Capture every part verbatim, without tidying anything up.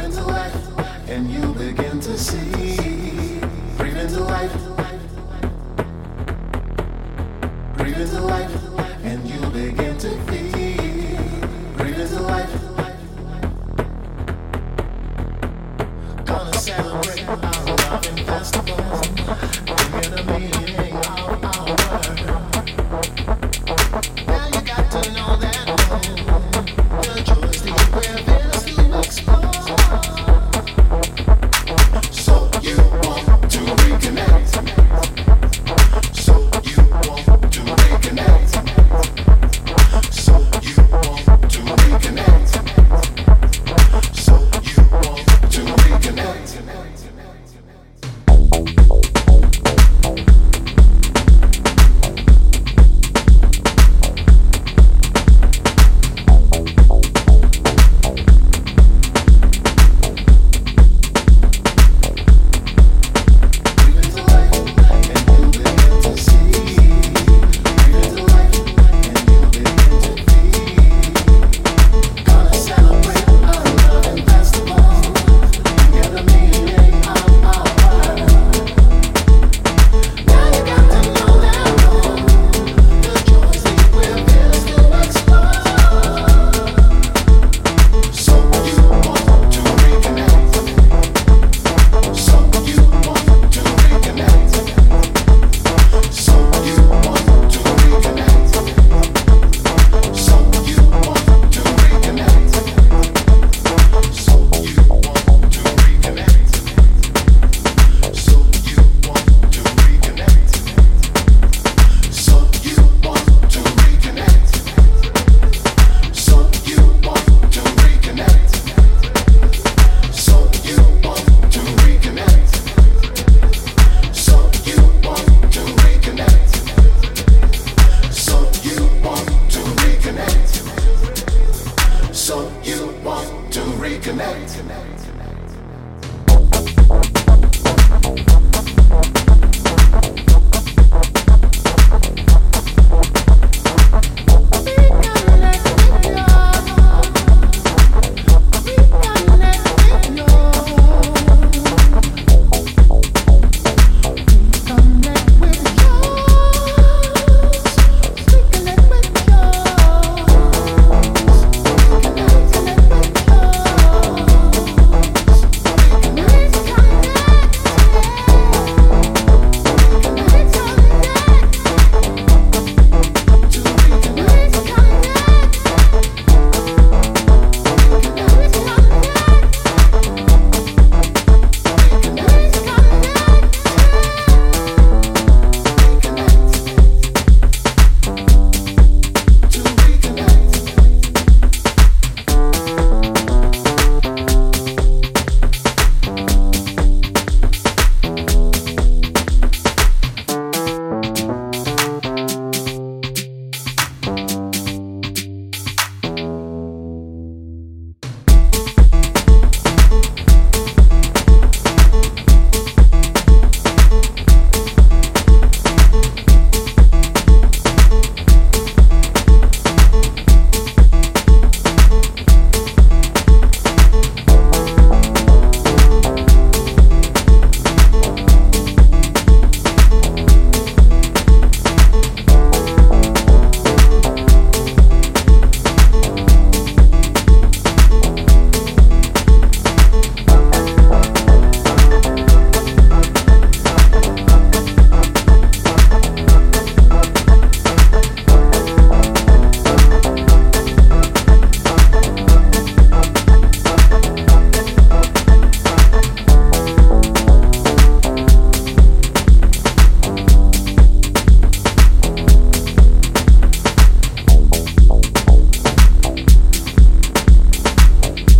into life, and you begin to see. Breathe into life. Breathe into life, and you begin to feel. Breathe into life. Gonna celebrate our loving festival. Bringing a meaning of our word. Now you got to know that the joys that we're feelings to explore. So you want to reconnect. So you want to reconnect. So you want to reconnect. So you want to reconnect.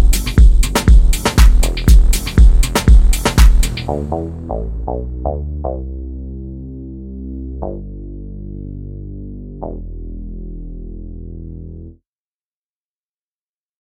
Thank you.